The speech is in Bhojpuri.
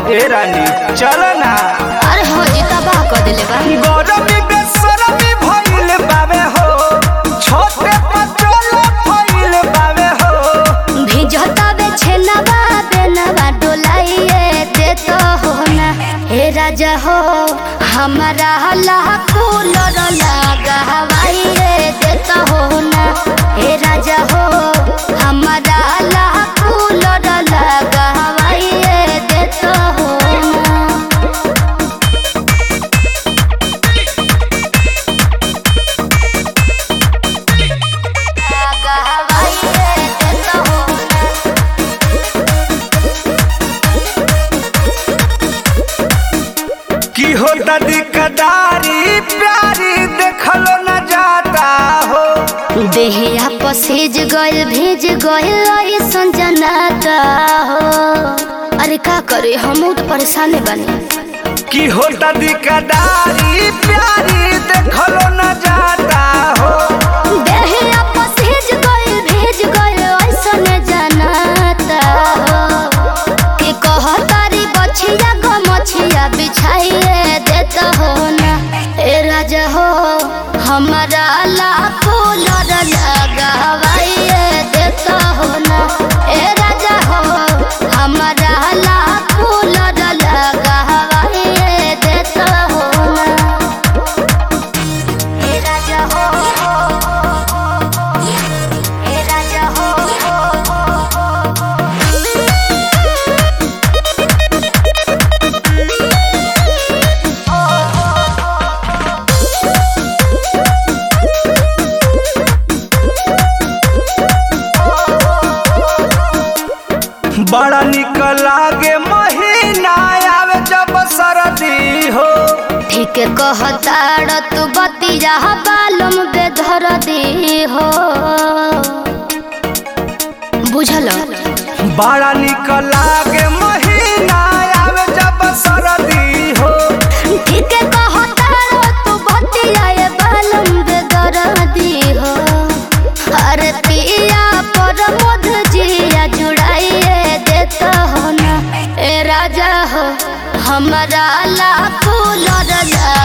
ए रानी चल ना। अरे हो जी तबाह कर दिले बा। गरमी बेसरमी भइल बावे हो, छोटे पचोल भइल बावे हो। भिजता बे छेनवा बेनवा डोलाइए दे तो हो ना। हे राजा हो हमारा हला कूलर लगा हवाइए दे तो हो ना। हे राजा हो हमारा हला कूलर लगा हवाइए दे तो हो ना। लगा हवाइए दे तो हो ना। की होता दिकदारी प्यारी देखलो न जाता हो। देहिया पसेज गइल भेज गइल ऐसन जनाता हो। अरे का करे हम तो परेशान बने। की होता दिकदारी प्यारी देखलो न जाता हो। देहिया पसेज गइल भेज गइल ऐसन जनाता हो। कि कहतारी बछिया गो मछिया बिछाइए देता हो ना। ए राजा हो हमारा लाखों लड़ लगावाइए देता हो ना। ए राजा हो हमारा लाखों लड़ लगावाइए देता हो ना। ए राजा हो ए राजा हो बड़ा निक लागे महीना आवे जब सरदी हो। ठीक कहताड़ तू बतिया बालम बेधर दी हो। बुझल बड़ा निक लागे महीना आवे जब सरदी हो। ठीक कहताड़ तू बतिया बालम बेधर दी हो। अरे पिया पर मध जिया जुड़ाइए देता हो ना। ए राजा हो हमारा लाखों लड़